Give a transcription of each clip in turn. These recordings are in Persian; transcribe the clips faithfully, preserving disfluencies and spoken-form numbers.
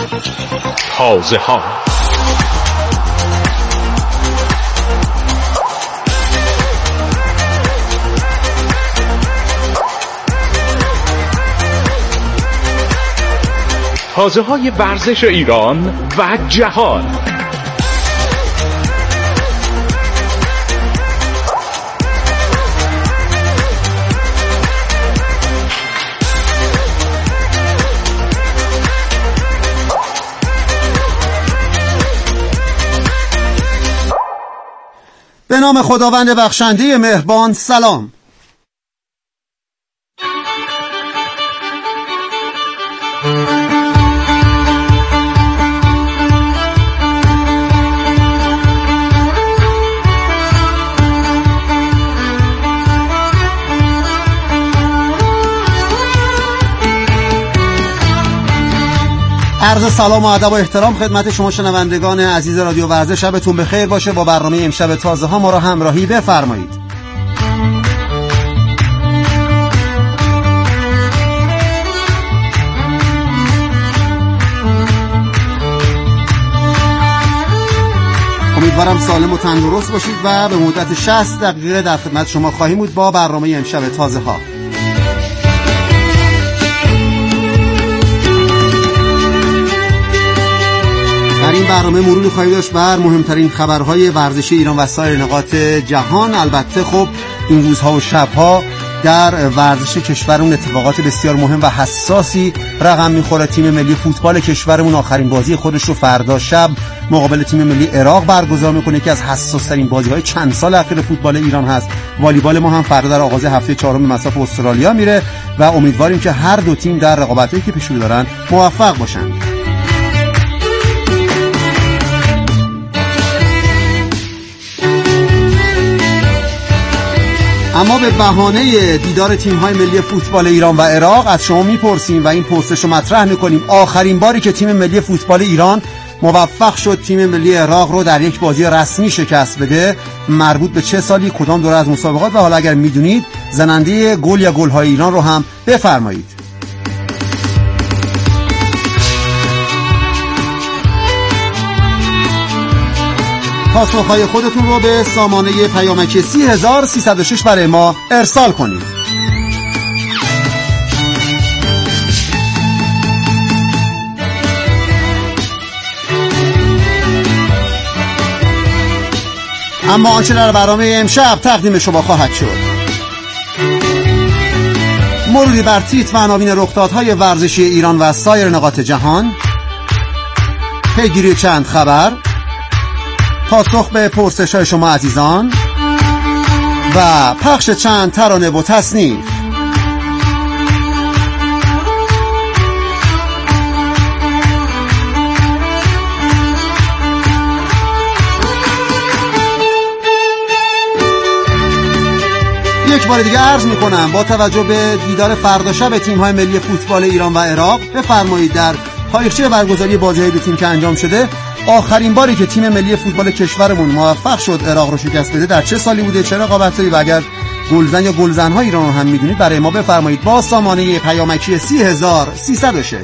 تازه ها. تازه های ورزش ایران و جهان. به نام خداوند بخشنده مهربان. سلام. عرض سلام و ادب و احترام خدمت شما شنوندگان عزیز رادیو ورزش. شبتون بخیر باشه. با برنامه امشب تازه ها ما را همراهی بفرمایید. امیدوارم سالم و تندرست باشید و به مدت شصت دقیقه در خدمت شما خواهیم بود با برنامه امشب تازه ها. در این برنامه مروری خواهید داشت بر مهمترین خبرهای ورزشی ایران و سایر نقاط جهان. البته خب این روزها و شبها در ورزش کشورمون اتفاقات بسیار مهم و حساسی رقم میخوره. تیم ملی فوتبال کشورمون آخرین بازی خودش رو فردا شب مقابل تیم ملی عراق برگزار میکنه که از حساس‌ترین بازی‌های چند سال اخیر فوتبال ایران هست. والیبال ما هم فردا در آغاز هفته چهارم به مصاف استرالیا میره و امیدواریم که هر دو تیم در رقابتایی که پیش رو دارن موفق باشن. اما به بهانه دیدار تیم‌های ملی فوتبال ایران و عراق از شما میپرسیم و این پرسش رو مطرح میکنیم: آخرین باری که تیم ملی فوتبال ایران موفق شد تیم ملی عراق رو در یک بازی رسمی شکست بده مربوط به چه سالی، کدام دوره از مسابقات؟ و حالا اگر میدونید زننده گل یا گل‌های ایران رو هم بفرمایید. پاسخهای خودتون رو به سامانه پیامکی سی هزار سیصد و شش برای ما ارسال کنید. اما آنچه در برنامه امشب تقدیم شما خواهد شد: مروری بر تیتر و عناوین رخدادهای ورزشی ایران و سایر نقاط جهان، پیگیری چند خبر، پاسخ به پرسش‌های شما عزیزان و پخش چند ترانه و تصنیف. یک بار دیگه عرض می‌کنم با توجه به دیدار فردا شب تیم‌های ملی فوتبال ایران و عراق بفرمایید در تاریخچه برگزاری بازی‌های دو تیم که انجام شده آخرین باری که تیم ملی فوتبال کشورمون موفق شد عراق رو شکست بده در چه سالی بوده، چه رقابتایی؟ و اگر گلزن یا گلزن‌های ایران رو هم می‌دونید برای ما بفرمایید با سامانه پیامکی سی هزار سیصد و شش.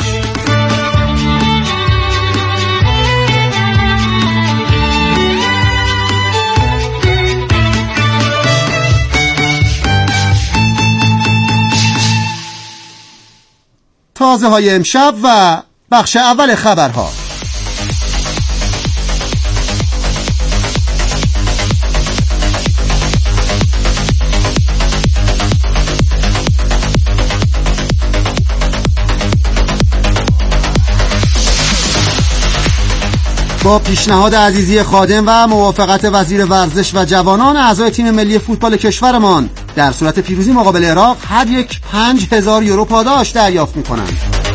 تازه های امشب و بخش اول خبرها. با پیشنهاد عزیزی خادم و موافقت وزیر ورزش و جوانان، اعضای تیم ملی فوتبال کشورمان در صورت پیروزی مقابل عراق هر یک پنج هزار یورو پاداش دریافت می‌کنند.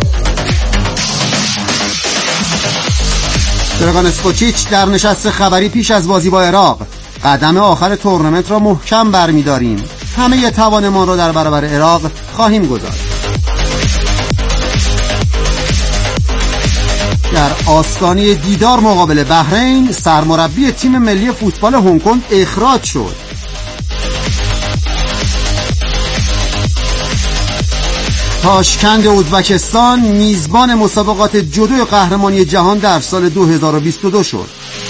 دراگان اسکوچیچ در نشست خبری پیش از بازی با عراق: قدم آخر تورنمنت را محکم برمی‌داریم، همه توانمان را در برابر عراق خواهیم گذاشت. در آستانه دیدار مقابل بحرین، سرمربی تیم ملی فوتبال هنگ کنگ اخراج شد. تاشکند ازبکستان میزبان مسابقات جودو قهرمانی جهان در سال دو هزار و بیست و دو شد.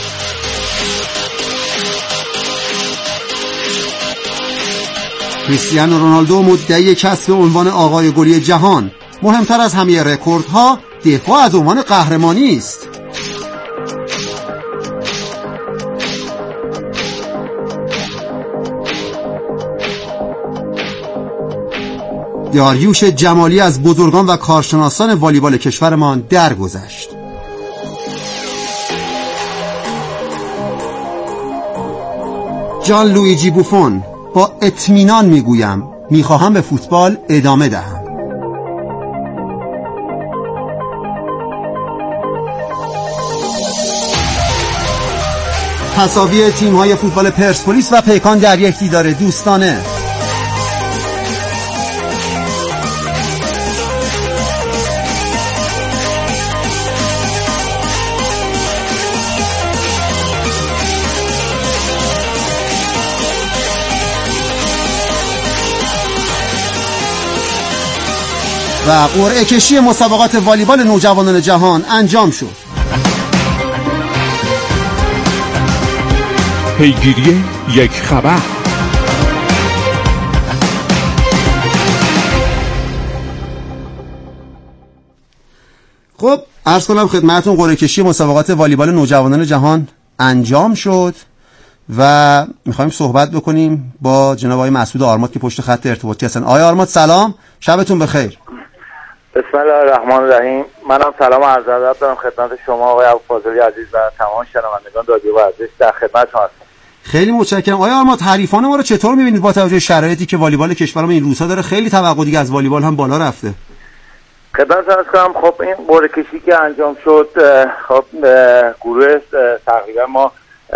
کریستیانو رونالدو مدعی کسب عنوان آقای گلی جهان. مهمتر از همه رکوردها دفاع از عنوان قهرمانی است. داریوش جمالی از بزرگان و کارشناسان والیبال کشورمان درگذشت. جان لویجی بوفون: با اطمینان میگویم میخواهم به فوتبال ادامه دهم. تساوی تیم‌های فوتبال پرسپولیس و پیکان در یک دیدار دوستانه. و قرعه کشی مسابقات والیبال نوجوانان جهان انجام شد. پیگیری یک خبر. خب عرض کنم خدمتتون قرعه کشی مسابقات والیبال نوجوانان جهان انجام شد و میخوایم صحبت بکنیم با جناب آقای مسعود آرمات که پشت خط ارتباطی هستن. آقای آرمات سلام، شبتون بخیر. بسم الله الرحمن الرحیم. منم سلام و عرض ادب دارم خدمت شما آقای ابوالفاضلی عزیز و تمام شنوندگان رادیو ورزش. در خدمتتون هستم. خیلی متشکرم. آقای آرمات حریفان ما رو چطور می‌بینید با توجه شرایطی که والیبال کشورمون این روزها داره خیلی توقع دیگه از والیبال هم بالا رفته؟ خدمتتون عرض کنم خب این قرعه کشی که انجام شد، خب گروه تقریبا ما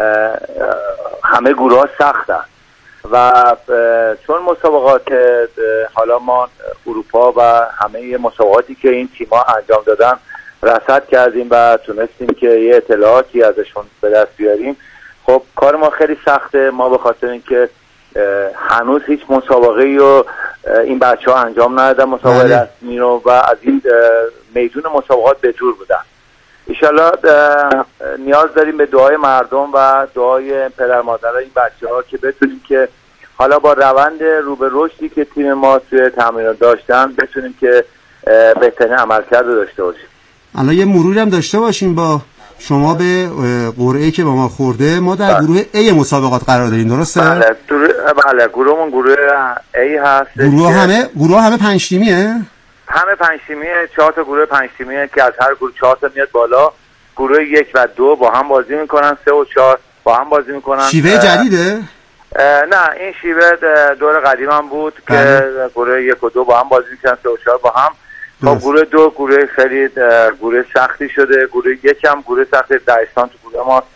همه گروه ها سختن و چون مسابقات حالا ما اروپا و همه مسابقاتی که این تیم‌ها انجام دادن رصد کردیم و تونستیم که یه اطلاعاتی ازشون به دست بیاریم. خب کار ما خیلی سخته، ما به خاطر اینکه هنوز هیچ مسابقه‌ای رو این بچه‌ها انجام ندادن، مسابقه رسمی رو، و از این میدون مسابقات به دور بودن. انشالله نیاز داریم به دعای مردم و دعای پدر مادرای این بچه‌ها که بتونیم که حالا با روند رو به رشدی که تیم ما توی تمرینات داشتن بتونیم که بهترین عملکرد داشته باشیم. الان یه مروری هم داشته باشیم با شما به قرعه‌ای که با ما خورده. ما در گروه A مسابقات قرار داریم، درسته؟ بله بله گروهمون گروه A هست. گروه همه گروه همه پنج تیمیه؟ همه پنج تیمیه، چهار تا گروه پنج تیمیه که از هر گروه چهار تا میاد بالا. گروه یک و دو با هم بازی میکنن، سه و چهار با هم بازی میکنن. شیوه جدیده؟ نه این شیوه دور قدیم هم بود که گروه یک و دو با هم بازی میکنن، سه و چهار با هم. خب گروه دو گروه خیلی گروه سختی شده. گروه یک هم گروه سختی، داعستان تو گروه ما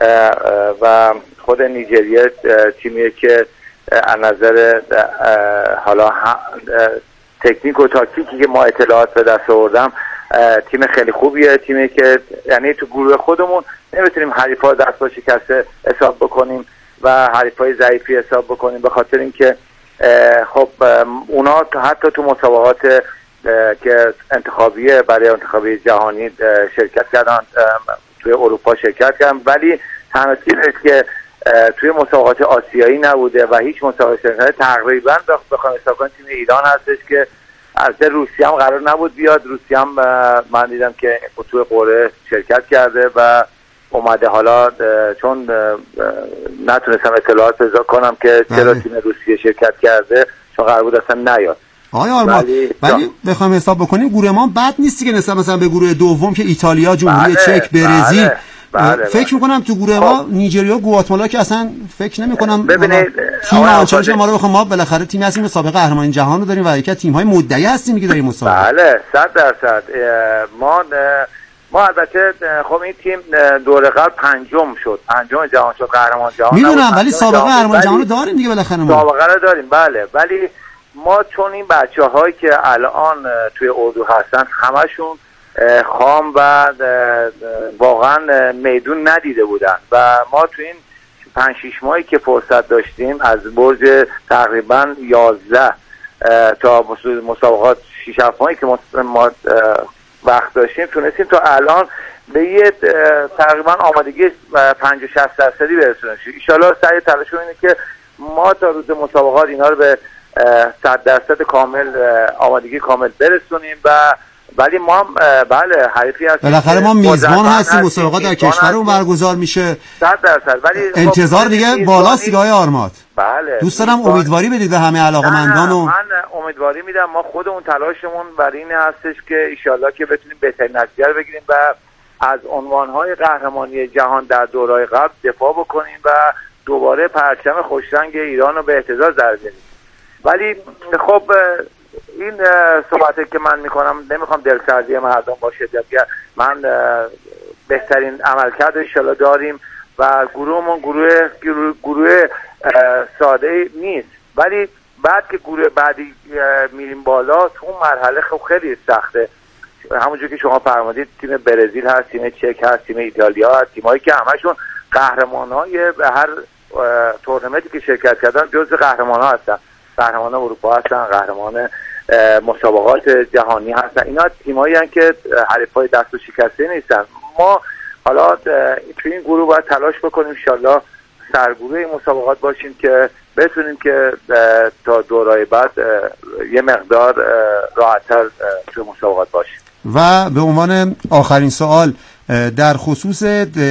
و خود نیجریه تیمیه که از نظر حالا تکنیک و تاکتیکی که ما اطلاعات به دست آوردم تیم خیلی خوبیه، تیمی که یعنی تو گروه خودمون نمیتونیم حریفا دست با شکسته حساب بکنیم و حریفای ضعیفی حساب بکنیم، به خاطر اینکه خب اونا حتی تو مسابقات که انتخابیه برای انتخابی جهانی شرکت کردن، توی اروپا شرکت کردن، ولی تنها تیمی که توی مسابقات آسیایی نبوده و هیچ مسابقه شرکت تقریبا بخوام حساب کنم تیم ایران هستش که از روسیه هم قرار نبود بیاد. روسیه هم من دیدم که توی قرعه شرکت کرده و اومده. حالا چون نتونستم اطلاعات پیدا کنم که چرا تیم روسیه شرکت کرده، چون قرار بود اصلا نیاد. آقای آرمات ولی بخوام حساب بکنیم گروه ما بد نیستی که نسبت مثلا به گروه دوم که ایتالیا، جمهوری بله، چک، برزیل. بله، بله، فکر بله. میکنم تو گروه ما نیجریه و گواتمالا که اصلا فکر نمیکنم ببینید تیم آنچنان ما رو بخوام، ما بالاخره تیمی هستیم مسابقه قهرمانی جهان رو داریم و یکی از تیم‌های مدعی هستیم که داریم مسابقه. بله صد درصد. ما ما البته خب این تیم دوره قبل پنجم شد، پنجم جهان شد، قهرمان جهان. میدونم ولی سابقه قهرمان جهان رو داریم دیگه بالاخره ما. سابقه رو داریم بله، ولی ما چون این بچه‌هایی که الان توی اردو هستن همشون خام و واقعا میدون ندیده بودن و ما تو این پنج شش ماهی که فرصت داشتیم از برج تقریبا یازده تا مسابقات شش هفت ماهی که ما وقت داشتیم تونستیم تا الان به یه تقریبا آمادگی پنجاه شصت درصدی برسونیم. ان شاءالله سعی تلاشمون اینه که ما تا روز مسابقات اینا رو به صد درصد کامل آمادگی کامل برسونیم و ولی ما هم بله حریفی هستیم. بالاخره ما میزبان هستیم، مسابقات در کشورمون برگزار میشه صد درصد، ولی انتظار دیگه بالاست دیگه آقای آرمات. بله دوست دارم امیدواری بدید به همه علاقه‌مندان. و من امیدواری میدم، ما خودمون تلاشمون برای این هستش که ان شاءالله که بتونیم بهترین نتیجه رو بگیریم و از عنوان‌های قهرمانی جهان در دوره‌های قبل دفاع بکنیم و دوباره پرچم خوشرنگ ایران رو به اهتزاز در بیاریم. ولی خب این صحبتی که من میکنم نمیخوام دلسردی مردم باشه، دیگه من بهترین عملکرد انشالله داریم و گروهمون گروه گروه, گروه ساده نیست، ولی بعد که گروه بعدی میریم بالا تو اون مرحله خب خیلی سخته. همونجور که شما فرمودید تیم برزیل هست، تیم چک هست، تیم ایتالیا هست، تیمایی که همشون قهرمانای هر تورنمنتی که شرکت کردن جزو قهرمان‌ها هستن، قهرمان اروپا هستن، قهرمان مسابقات جهانی هستن. اینا تیمایی هستن که حریفای دست و شکسته نیستن. ما حالا توی این گروه باید تلاش بکنیم ان شاءالله سرگروه این مسابقات باشیم که بتونیم که تا دورهای بعد یه مقدار راحت‌تر توی مسابقات باشیم. و به عنوان آخرین سوال در خصوص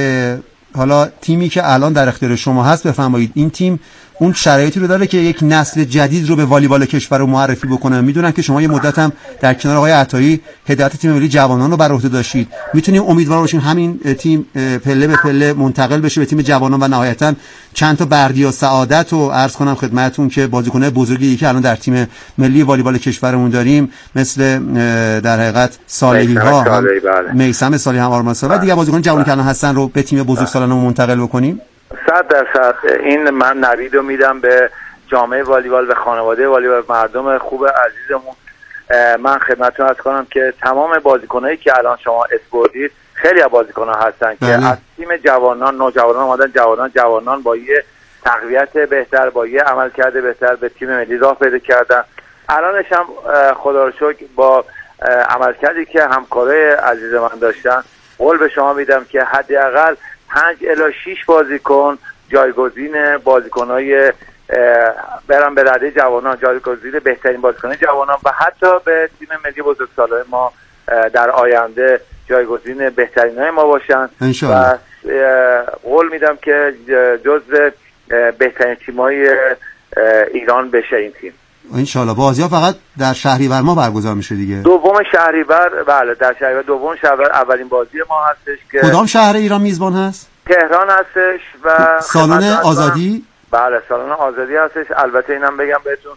حالا تیمی که الان در اختیار شما هست بفرمایید این تیم اون شرایطی رو داره که یک نسل جدید رو به والیبال کشور رو معرفی بکنه؟ میدونم که شما یه مدت هم در کنار آقای عطایی هدایت تیم ملی جوانان رو بر عهده داشتید. میتونیم امیدوار باشیم همین تیم پله به پله منتقل بشه به تیم جوانان و نهایتا چند تا بردیا سعادت رو عرض کنم خدمتتون که بازیکن‌های بزرگی که الان در تیم ملی والیبال کشورمون داریم مثل در حقیقت صالحی ها، میثم صالحی هم، آرمان صالحی و دیگه بازیکن جوانی که الان هستن رو به تیم بزرگسالانمون منتقل بکنیم. صد درصد این من نوید رو میدم به جامعه والیبال و خانواده والیبال، مردم خوب عزیزمون. من خدمتتون عرض کنم که تمام بازیکنایی که الان شما اسپوردید خیلی از بازیکن‌ها هستن که از تیم جوانان نوجوانان اومدن، جوانان جوانان با یه تقویت بهتر، با یه عملکرد بهتر به تیم ملی راه پیدا کردن. الانش هم خدا رو شکر با عملکردی که همکارای عزیز من داشتن قول به شما میدم که حداقل پنج الی شش بازیکن جایگزین بازیکن‌های برن به رده جوانان، جایگزین بهترین بازیکن‌های جوانان و حتی به تیم ملی بزرگسالان ما در آینده جایگزین بهترینای ما باشن و قول میدم که جزو بهترین تیم‌های ایران بشه این تیم. انشالله. بازی‌ها فقط در شهریور ما برگزار میشه دیگه. دوم شهریور، بله در شهریور دوم شهریور اولین بازی ما هستش که کدام شهر ایران میزبان هست؟ تهران هستش و سالن آزادی. بله سالن آزادی هستش. البته اینم بگم بهتون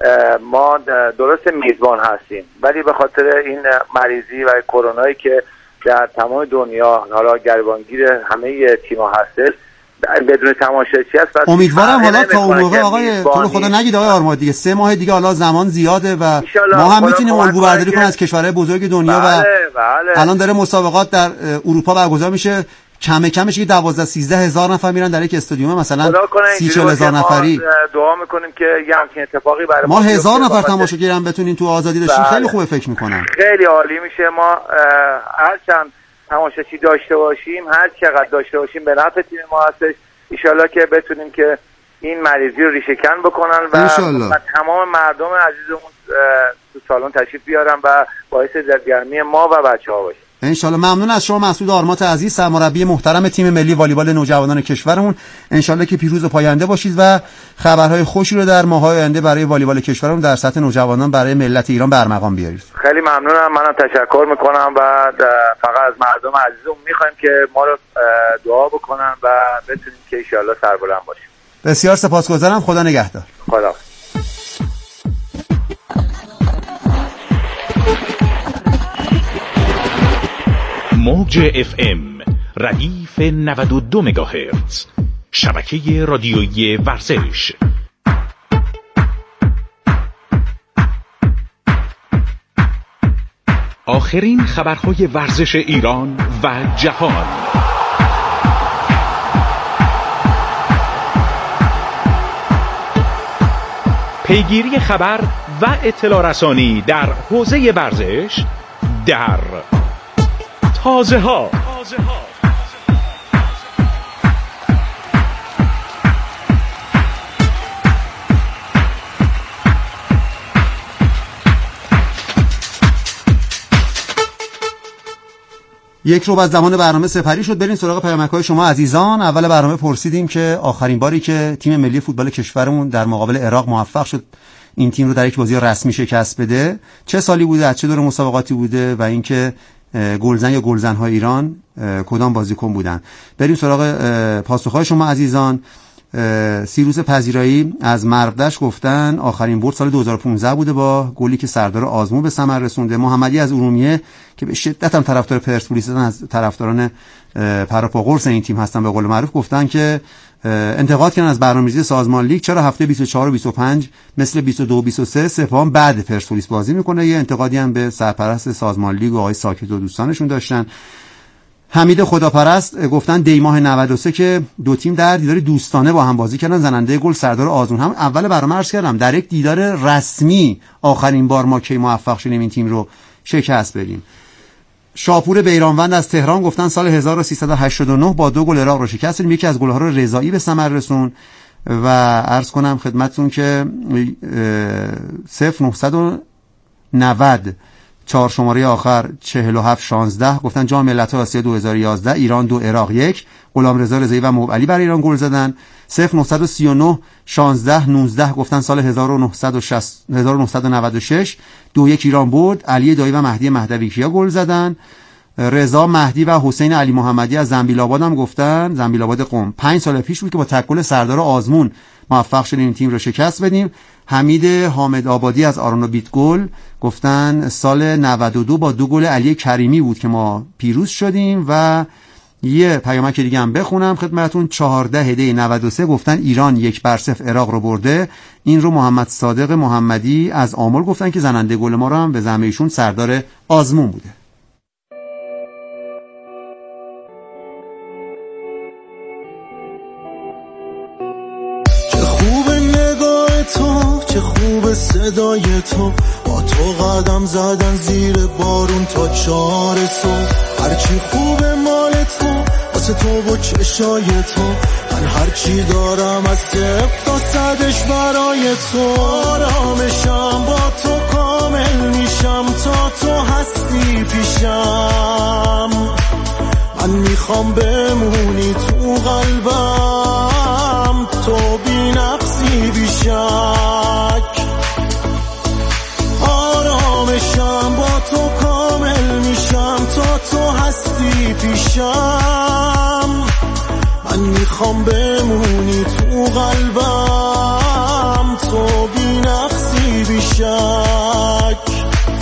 ما درست میزبان هستیم ولی به خاطر این مریضی و کرونایی که در تمام دنیا حالا گریبانگیر همه تیم‌ها هستش بدون تماشاچی هست. امیدوارم حالا تا اون موقع آقای تو رو خدا نگید آقای آرماد دیگه سه ماه دیگه حالا زمان زیاده و ما هم میتونیم الگو برداری کنیم از کشورهای بزرگ دنیا. بله، و بله. الان داره مسابقات در اروپا برگزار میشه، کم کمش که دوازده سیزده هزار نفر میرن در یک استادیوم مثلا سی چهل هزار نفری. دعا میکنیم که یه همچین اتفاقی برای ما هزار نفر تماشاگر هم بتونین تو آزادی داشتیم. خیلی خوبه فکر میکنم. خیلی عالی میشه. ما هر چند تماشاچی داشته باشیم، هر چقدر داشته باشیم به نفع تیم ما هستش. ان شاءالله که بتونیم که این مریضی رو ریشه کن بکنن و, و تمام مردم عزیزمون تو سالن تشریف بیارن و باعث دلگرمی ما و بچه‌ها باشه. ان شاءالله. ممنون از شما مسعود آرمات عزیز، سرمربی محترم تیم ملی والیبال نوجوانان کشورمون. ان شاءالله که پیروز و پاینده باشید و خبرهای خوشی رو در ماه‌های آینده برای والیبال کشورمون در سطح نوجوانان برای ملت ایران برمغان بیارید. خیلی ممنونم. منم تشکر میکنم و فقط از مردم عزیزمون میخوایم که ما رو دعا بکنن و بتونیم که ان شاءالله سربلند باشیم. بسیار سپاسگزارم. خدا نگهدار. خدا. موج اف ام ردیف نود و دو مگاهرتز، شبکه رادیویی ورزش. آخرین خبرهای ورزش ایران و جهان. پیگیری خبر و اطلاع رسانی در حوزه ورزش در تازه ها. یک رو از زمان برنامه سپری شد. بریم سراغ پیامک‌های شما عزیزان. اول برنامه پرسیدیم که آخرین باری که تیم ملی فوتبال کشورمون در مقابل عراق موفق شد این تیم رو در یک بازی رسمی شکست بده چه سالی بوده، از چه دور مسابقاتی بوده و اینکه گلزن یا گلزن‌های ایران کدام بازیکن بودن. بریم سراغ پاسخ‌های شما عزیزان. سیروس پذیرایی از مرغدش گفتن آخرین برد سال دو هزار و پانزده بوده با گلی که سردار آزمون به ثمر رسونده. محمدی از ارومیه که به شدت هم طرفدار پرسپولیس هستن، از طرفداران پراپاگورس این تیم هستن به قول معروف، گفتن که انتقاد کردن از برنامه‌ریزی سازمان لیگ، چرا هفته بیست و چهار و بیست و پنج مثل بیست و دو و بیست و سه سپاهان بعد پرسپولیس بازی میکنه. یه انتقادی هم به سرپرست سازمان لیگ و آقای ساکت و دوستانشون داشتن. حمید خداپرست گفتن دی ماه نود و سه که دو تیم در دیدار دوستانه با هم بازی کردن، زننده گل سردار آزمون. هم اول برنامه عرض کردم در یک دیدار رسمی آخرین بار ما کی موفق شدیم این تیم رو شکست بدیم. شاپور بیرانوند از تهران گفتن سال هزار و سیصد و هشتاد و نه با دو گل عراق رو شکست دادیم، یکی از گل‌ها رو رضایی به ثمر رسون. و عرض کنم خدمتتون که صفر نهصد و نود چهار شماره آخر چهل و هفت شانزده گفتن جام ملت‌های آسیا دو هزار و یازده ایران دو عراق یک، غلامرضا رضایی و موعلی برای ایران گل زدن. صفر نهصد و سی و نه شانزده نوزده گفتن سال هزار و نهصد و نود و شش دو یک ایران برد، علی دایی و مهدی مهدوی کیا گل زدن. رضا مهدی و حسین علی محمدی از زنبیل آباد هم گفتن، زنبیل آباد قم، پنج سال پیش بود که با تک گل سردار آزمون موفق شدیم این تیم رو شکست بدیم. حمید حامد آبادی از آرون و بیت گل گفتن سال نود و دو با دو گل علی کریمی بود که ما پیروز شدیم. و یه پیامک دیگه هم بخونم خدمتتون. چهارده هده نود و سه گفتن ایران یک بر صفر عراق رو برده. این رو محمد صادق محمدی از آمل گفتن که زننده گل ما رو هم به زعم ایشون سردار آزمون بوده. تو چه خوب صدای تو، با تو قدم زدن زیر بارون تا چهار صبح. هرچی خوب مال تو واسه تو و چشای تو، من هرچی دارم از صفر تا صدش برای تو. آرامشم با تو کامل میشم تا تو هستی پیشم، من میخوام بمونی تو قلبم، تو بی نقصی بی شک. آرامشم با تو کامل میشم تا تو هستی پیشم، من میخوام بمونی تو قلبم، تو بی نقصی بی شک.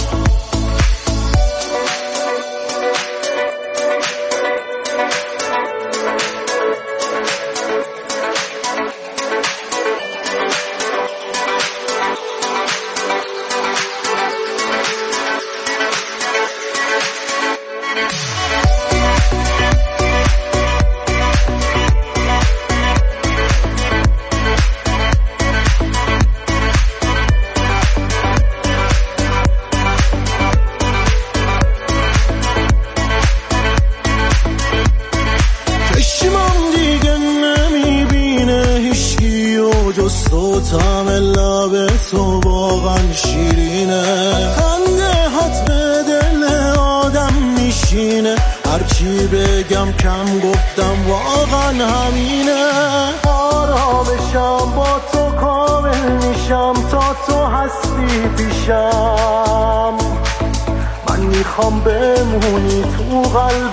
طعم لب تو واقعا شیرینه، خنده هات به دل آدم میشینه، هرچی بگم کم گفتم واقعا همینه. آرامشم با تو کامل میشم تا تو هستی پیشم، من میخوام بمونی تو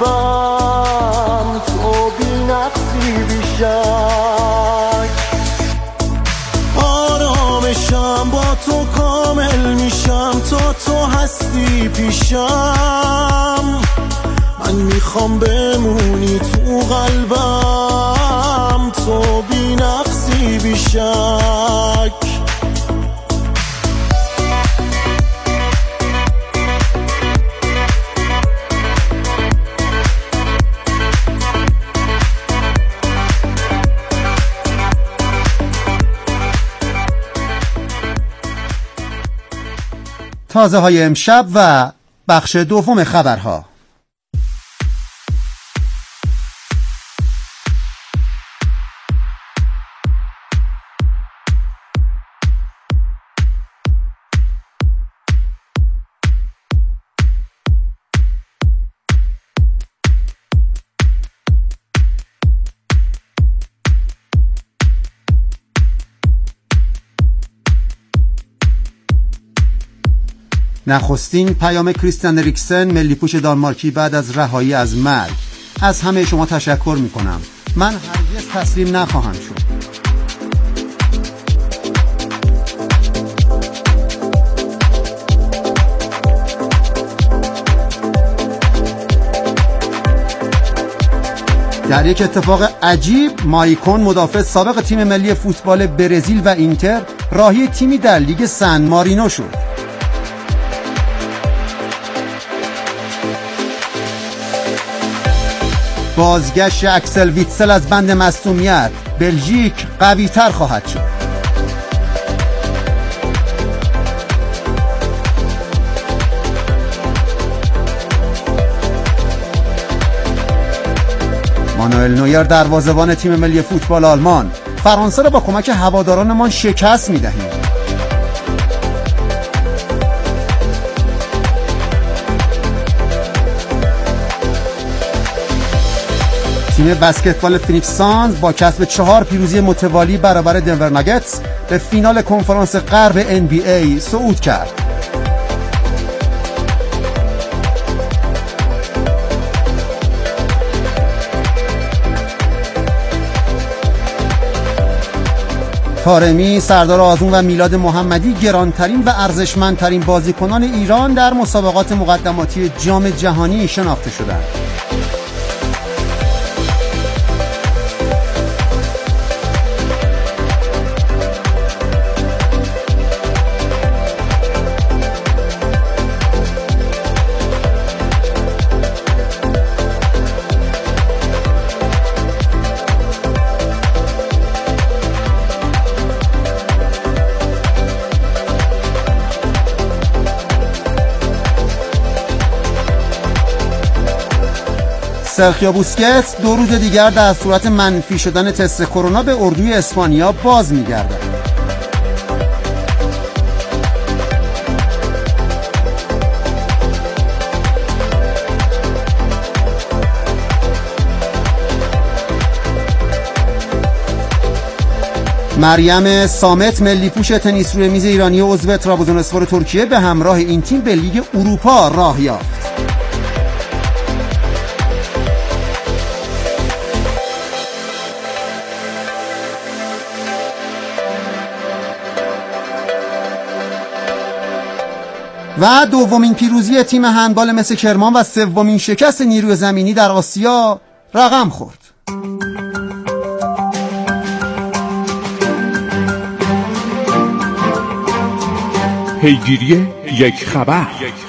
قلبم، تو بی نقصی بی شک. آرامشم با تو کامل میشم تا تو هستی پیشم، من میخوام بمونی تو قلبم، تو بی نقصی بی شک. تازه های امشب و بخش دوم خبرها. نخستین پیام کریستیان اریکسن ملی‌پوش دانمارکی بعد از رهایی از مرگ: از همه شما تشکر می‌کنم، من هرگز تسلیم نخواهم شد. در یک اتفاق عجیب، مایکون مدافع سابق تیم ملی فوتبال برزیل و اینتر راهی تیمی در لیگ سن مارینو شد. بازگشت اکسل ویتسل از بند مصدومیت: بلژیک قوی تر خواهد شد. مانوئل نویر دروازه‌بان تیم ملی فوتبال آلمان: فرانسه را با کمک هوادارانمان شکست می‌دهیم. تیم بسکتبال فینیکس سانز با کسب چهار پیروزی متوالی برابر دنور ناگتس به فینال کنفرانس غرب ان بی ای صعود کرد. طارمی، سردار آزمون و میلاد محمدی گرانترین و ارزشمندترین بازیکنان ایران در مسابقات مقدماتی جام جهانی شناخته شدند. سرخیو بوسکتس دو روز دیگر در صورت منفی شدن تست کرونا به اردوی اسپانیا باز می‌گردد. مریم سامت ملی‌پوش تنیس روی میز ایرانی عضو ترابزون‌اسپور ترکیه به همراه این تیم به لیگ اروپا راه یافت. و دومین پیروزی تیم هندبال مس کرمان و سومین شکست نیروی زمینی در آسیا رقم خورد. پیگیری یک خبر.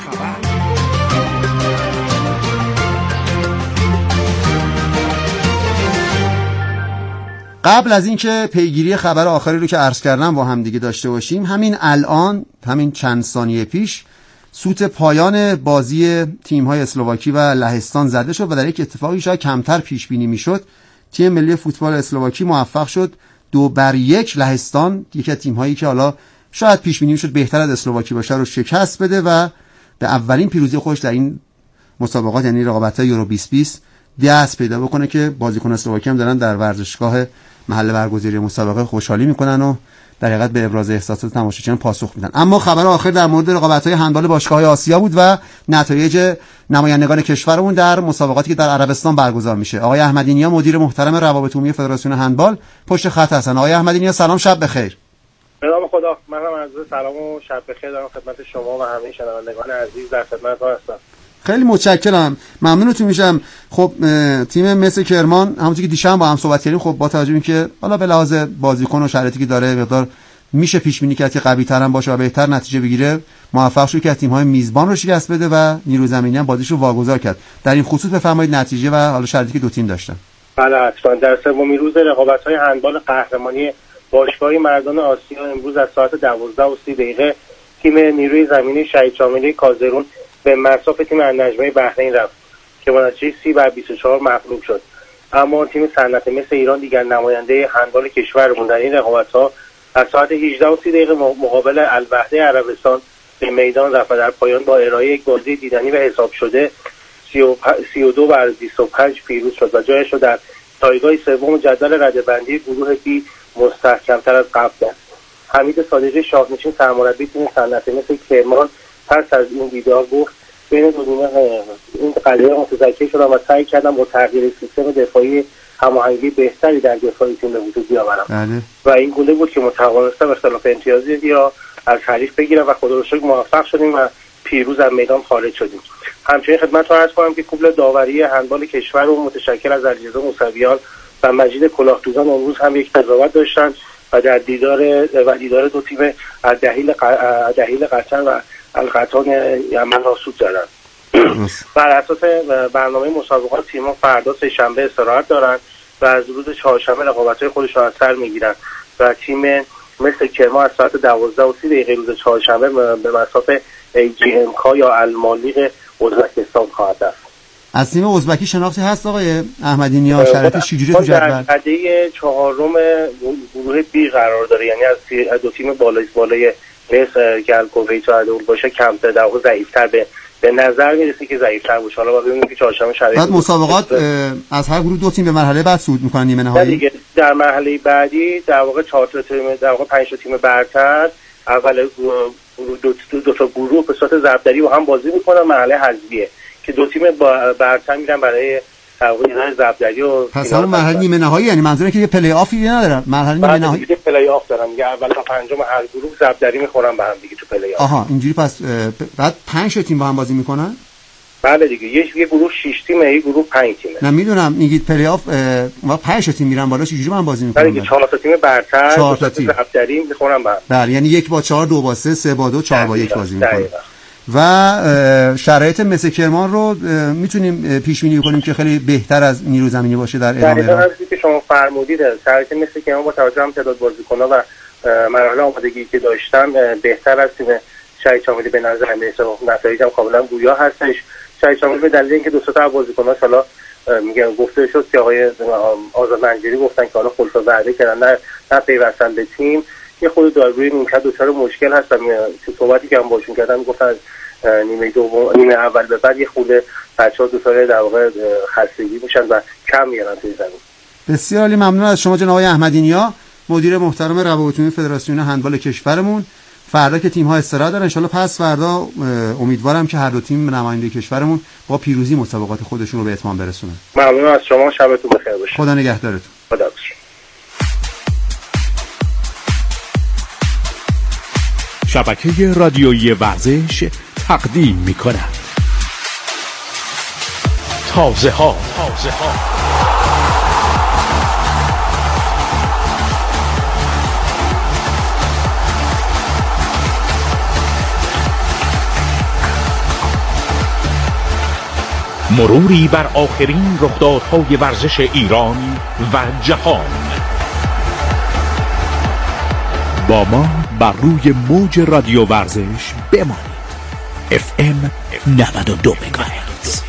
قبل از اینکه پیگیری خبر آخری رو که عرض کردم با هم دیگه داشته باشیم، همین الان، همین چند ثانیه پیش سوت پایان بازی تیم‌های اسلواکی و لهستان زده شد و در یک اتفاقی شاید کمتر پیش بینی می‌شد، تیم ملی فوتبال اسلواکی موفق شد دو بر یک لهستان، یکی از تیم‌هایی که حالا شاید پیش بینی می‌شد بهتر از اسلواکی باشه، رو شکست بده و به اولین پیروزی خودش در این مسابقات، یعنی رقابت‌های یورو بیست بیست دست پیدا بکنه که بازیکن اسلواکی هم دارن در ورزشگاه محل برگزاری مسابقه خوشحالی میکنن و در حقیقت به ابراز احساسات تماشاگران پاسخ میدن. اما خبر آخر در مورد رقابت‌های هندبال باشگاه‌های آسیا بود و نتایج نمایندگان کشورمون در مسابقاتی که در عربستان برگزار میشه. آقای احمدی‌نیا مدیر محترم روابط عمومی فدراسیون هندبال پشت خط هستن. آقای احمدی‌نیا سلام، شب بخیر. به نام خدا، منم عرض سلام و شب بخیر دارم خدمت شما و همه شنوندگان عزیز در خدمتتون هستم. خیلی متشکرم، ممنونتون میشم. خب تیم مس کرمان همونطور که دیشب با هم صحبت کردیم، خب با توجه به اینکه حالا به لحاظ بازیکن و شرایطی که داره مقدار میشه پیش بینی کرد که قوی تر هم باشه و بهتر نتیجه بگیره، موفق شد که تیم های میزبان رو شکست بده و نیروی زمینی هم بازیش رو واگذار کرد. در این خصوص بفرمایید نتیجه و حالا شرایطی که دو تیم داشتن. بله حتما. در سومین روز رقابت‌های هندبال قهرمانی باشگاه مردان آسیا امروز از ساعت دوازده و سی دقیقه تیم نیروی زمینی شهید شاملی کازرون به مصاف تیم النجمه بحرین رفت که با نتیجه سی بر بیست و چهار مغلوب شد. اما تیم صنعت مس ایران دیگر نماینده هندبال کشورمون در این رقابت‌ها از ساعت هجده و سی دقیقه مقابل الوحده عربستان به میدان رفت و در پایان با ارائه یک بازی دیدنی و حساب شده سی و دو بر بیست و پنج پیروز شد و جایش رو در جایگاه سوم جدول رده‌بندی گروه بی مستحکم‌تر از قبل داشت. حمید صادقی شاهنشین سرمربی تیم صنعت مس کرمان پس از این دیدار گفت بین دو نیمه این قضیه متذکر شدم و سعی کردم با تغییر سیستم دفاعی هماهنگی بهتری در دفاع تیم به وجود بیاورم بله. و این گونه بود که متوانستم اختلاف امتیازی یا از حریف بگیرم و خدا رو شکر موفق شدیم و پیروز از میدان خارج شدیم. همچنین خدمتتون عرض کنم که کوپل داوری هندبال کشور و متشکل از علیرضا موسویان و مجید کلاهدوزان امروز هم یک قضاوت داشتند و در دیدار و دیدار دو تیم دهیل دهیل قطر و القطان یمن را سود زدند. بر اساس برنامه مسابقات تیم‌ها فردا سه شنبه استراحت دارند و از روز چهارشنبه رقابت‌های خودشان از سر می‌گیرند و تیم مثل کرمان از ساعت دوازده و سی دقیقه روز چهارشنبه به مصاف ای جی ام کا یا المالیق ازبکستان خواهد رفت. از تیم ازبکی شناختی هست آقای احمدی نیا؟ شرایطش چجوریه تو جدول؟ در رده چهارم گروه بی قرار داره، یعنی از دو تیم بالای بالای مثل گلکوویت و ادول باشه کمتر در واقع ضعیف‌تر به به نظر میرسه که ضعیف‌تر باشه. حالا ببینیم که چهارشنبه شرایط بعد مسابقات از هر گروه دو تیم به مرحله بعد صعود می‌کنن نیمه نهایی دیگه. در مرحله بعدی در واقع چهار تا تیم در واقع پنج تا تیم برتر اول دو, دو, دو تا گروه به صورت ضربدری با هم بازی می‌کنن. مرحله حذفیه که دو تیم برتر میرن برای در واقع دیدن ضربدری و پس همون مرحله نیمه نهایی، یعنی منظوره که یه پلی آفی ندارن، مرحله نیمه نهایی دیگه پلی آف دارن دیگه. اول تا پنجم هر گروه ضربدری می‌خورن به هم دیگه تو پلی آف. آها اینجوری. پس بعد پنج تا تیم با هم بازی می‌کنن؟ بله دیگه. یک یه گروه شش تیمه، یک گروه پنج تیمه. نه میدونم میگید پلی آف ما پنج تا تیم میرن بالا، چجوری با هم بازی می‌کنن؟ دیگه چهار تا تیم برتر چهار تا تیم ضربدری می‌خورن به هم. بله، یعنی یک با چهار، دو با سه، سه با دو، چهار با یک بازی می‌کنن. و شرایط مثل کرمان رو میتونیم پیش بینی کنیم که خیلی بهتر از نیرو زمینی باشه در ادامه راه. همونطوری که شما فرمودید شرایط مثل کرمان با توجه به تعداد بازیکن‌ها و مراحل آمادگی که داشتن بهتر از تیم شهید شاملی به نظر میاد. نتایج هم کاملا گویا هستش. شهید شاملی به دلیل اینکه دو تا بازیکن‌ها حالا میگن گفته شد که آقای آزاد منجری گفتن که حالا خلفا وعده کردن نه نه پیوستن به تیم، یه خود داروی نیمکت دچار مشکل هست. تو صحبتی که هم باشون کردن گفتن نیمه دوم نیمه اول به بعد یه خورده بچه‌ها دو تا در واقع خستگی میشن و کم میارن توی زمین. بسیار عالی، ممنون از شما جناب آقای احمدی نیا، مدیر محترم روابط عمومی فدراسیون هندبال کشورمون. فردا که تیم‌ها استراحت دارن، ان شاءالله پس فردا امیدوارم که هر دو تیم نماینده کشورمون با پیروزی مسابقات خودشون رو به اتمام برسونن. ممنون از شما، شبتون بخیر باشه. خدا نگهدارتون. خدا شبکه رادیویی ورزش تقدیم می کند تازه ها. تازه ها مروری بر آخرین رخدادهای ورزش ایران و جهان. با ما بر روی موج رادیو ورزش بمانید. اف ام نود و دو مگاهرتز.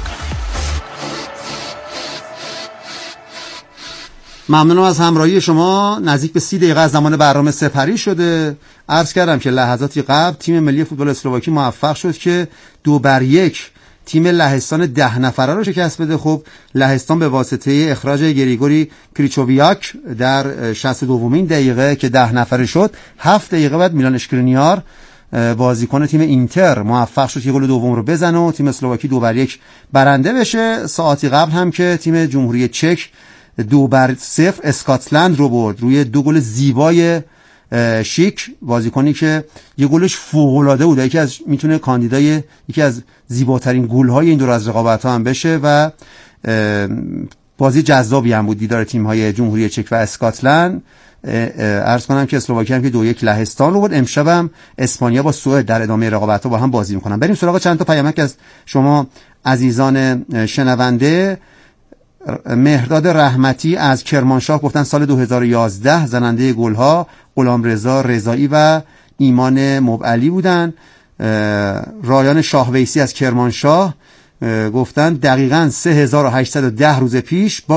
ممنونم از همراهی شما. نزدیک به سی دقیقه از زمان برنامه سپری شده. عرض کردم که لحظاتی قبل تیم ملی فوتبال اسلواکی موفق شد که دو بر یک تیم لهستان ده نفره رو شکست بده. خب لهستان به واسطه اخراج گریگوری کریچوویاک در شصت و دومین دقیقه که ده نفره شد، هفت دقیقه بعد میلان اشکرینیار بازیکن تیم اینتر موفق شد که گل دوم رو بزنه و تیم اسلواکی دو بر یک برنده بشه. ساعتی قبل هم که تیم جمهوری چک دو بر صفر اسکاتلند رو برد روی دو گل زیبای شیک، بازیکنی که یه گلش فوق‌العاده بود، یکی از میتونه کاندیدای یکی از زیباترین گل‌های این دور از رقابت‌ها هم بشه و بازی جذابی هم بود دیدار تیم‌های جمهوری چک و اسکاتلند. عرض کنم که اسلواکی هم که دو یک لهستان رو برد. امشب هم اسپانیا با سوئد در ادامه رقابت‌ها با هم بازی می‌کنن. بریم سراغ چند تا پیامک از شما عزیزان شنونده. مهرداد رحمتی از کرمانشاه گفتن سال دو هزار و یازده زننده گل‌ها غلامرضا رضایی و ایمان مبعلی بودن. رایان شاه ویسی از کرمانشاه گفتن دقیقاً سه هزار و هشتصد و ده روز پیش با